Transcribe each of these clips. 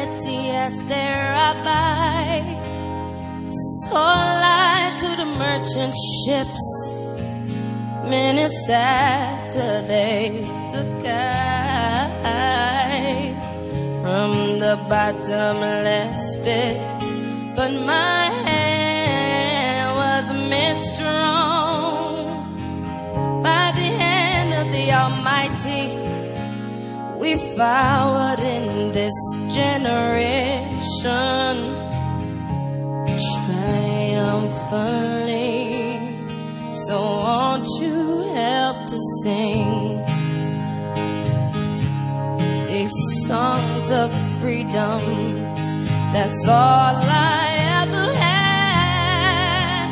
vanity as their rabbi. Sold lied to the merchant ships minutes after they took I from the bottomless pit. But my hand was made strong by the hand of the Almighty. We forward in this generation triumphantly. So won't you help to sing these songs of freedom? That's all I ever had.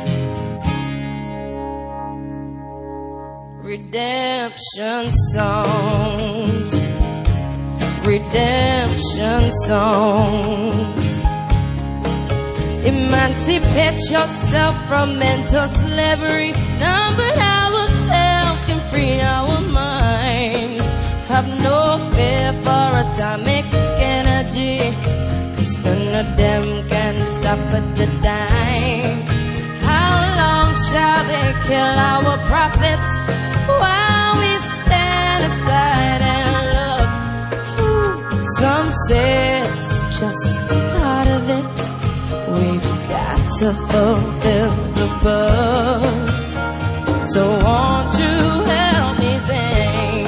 Redemption songs, redemption songs. Emancipate yourself from mental slavery. None but ourselves can free our minds. Have no fear for atomic energy, 'cause none of them can stop at the dime. How long shall they kill our prophets while we stand aside and look? Some say it's just part of it. We've got to fulfill the book. So won't you help me sing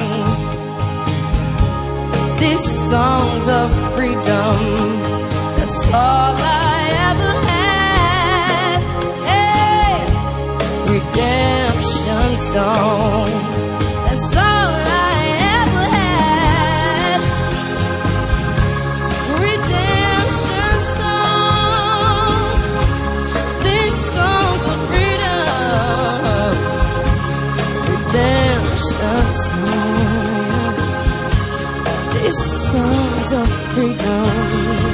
these songs of freedom? That's all I ever had. Hey, redemption songs. That's all I ever had. Redemption songs. These songs of freedom. Redemption songs. These songs of freedom.